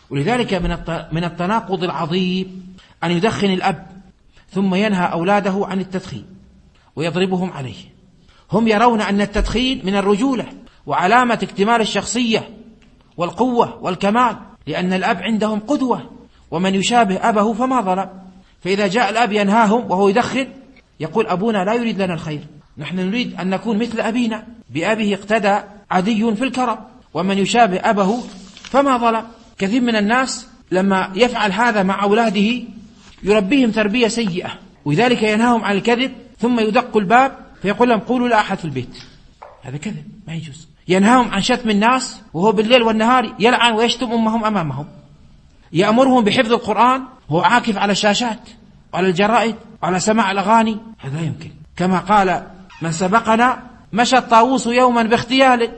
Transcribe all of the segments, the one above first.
ولذلك من التناقض العظيم أن يدخن الأب ثم ينهى أولاده عن التدخين ويضربهم عليه. هم يرون أن التدخين من الرجولة وعلامة اكتمال الشخصية والقوة والكمال، لأن الأب عندهم قدوة، ومن يشابه أبه فما ظلم. فإذا جاء الأب ينهاهم وهو يدخن يقول أبونا لا يريد لنا الخير، نحن نريد أن نكون مثل أبينا، بأبيه اقتدى عدي في الكرم، ومن يشابه أبه فما ظلم. كثير من الناس لما يفعل هذا مع أولاده يربيهم تربية سيئة، ولذلك ينهاهم عن الكذب ثم يدق الباب فيقول لهم قولوا لا أحد في البيت. هذا كذب ما يجوز. ينهاهم عن شتم الناس وهو بالليل والنهار يلعن ويشتم أمهم أمامهم. يأمرهم بحفظ القرآن وهو عاكف على الشاشات وعلى الجرائد وعلى سماع الأغاني. هذا لا يمكن. كما قال من سبقنا مشى الطاووس يوما باختيال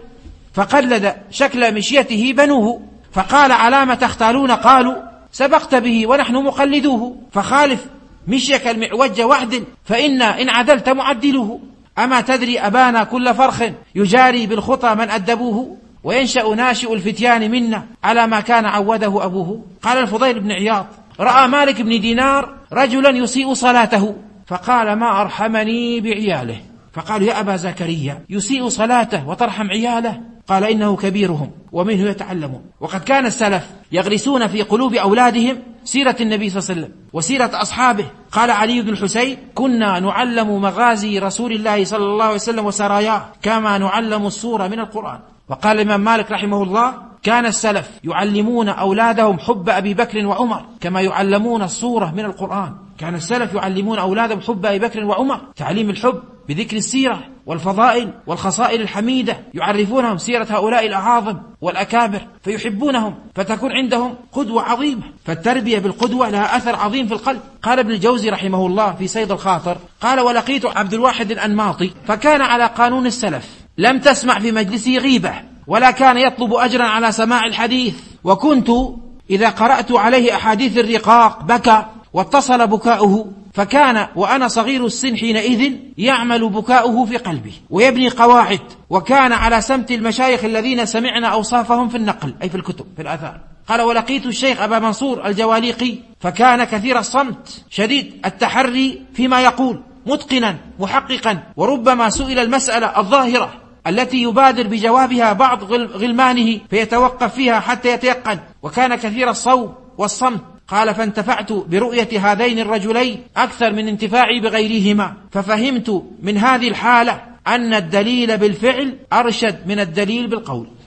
فقلد شكل مشيته بنوه، فقال على ما تختالون؟ قالوا سبقت به ونحن مقلدوه، فخالف مشيك المعوج واعدل فإنا إن عدلت معدلوه. أما تدري أبانا كل فرخ يجاري بالخطى من أدبوه، وينشأ ناشئ الفتيان منا على ما كان عوده أبوه. قال الفضيل بن عياض رأى مالك بن دينار رجلا يسيء صلاته فقال ما أرحمني بعياله، فقالوا يا أبا زكريا يسيء صلاته وترحم عياله؟ قال إنه كبيرهم ومنه يتعلمون. وقد كان السلف يغرسون في قلوب أولادهم سيرة النبي صلى الله عليه وسلم وسيرة أصحابه. قال علي بن الحسين كنا نعلم مغازي رسول الله صلى الله عليه وسلم وسراياه كما نعلم السورة من القرآن. وقال الإمام مالك رحمه الله كان السلف يعلمون أولادهم حب أبي بكر وعمر كما يعلمون السورة من القرآن. كان السلف يعلمون أولادهم حب أبي بكر وعمر، تعليم الحب بذكر السيرة والفضائل والخصائل الحميدة، يعرفونهم سيرة هؤلاء الأعاظم والأكابر فيحبونهم، فتكون عندهم قدوة عظيمة. فالتربية بالقدوة لها أثر عظيم في القلب. قال ابن الجوزي رحمه الله في صيد الخاطر قال ولقيت عبد الواحد الأنماطي فكان على قانون السلف، لم تسمع في مجلسه غيبة ولا كان يطلب أجرا على سماع الحديث، وكنت إذا قرأت عليه أحاديث الرقاق بكى واتصل بكاؤه، فكان وأنا صغير السن حينئذ يعمل بكاؤه في قلبي ويبني قواعد، وكان على سمت المشايخ الذين سمعنا أوصافهم في النقل أي في الكتب في الآثار. قال ولقيت الشيخ أبا منصور الجواليقي فكان كثير الصمت شديد التحري فيما يقول متقنا محققا، وربما سئل المسألة الظاهرة التي يبادر بجوابها بعض غلمانه فيتوقف فيها حتى يتيقن، وكان كثير الصوم والصمت. قال فانتفعت برؤية هذين الرجلين أكثر من انتفاعي بغيرهما، ففهمت من هذه الحالة أن الدليل بالفعل أرشد من الدليل بالقول.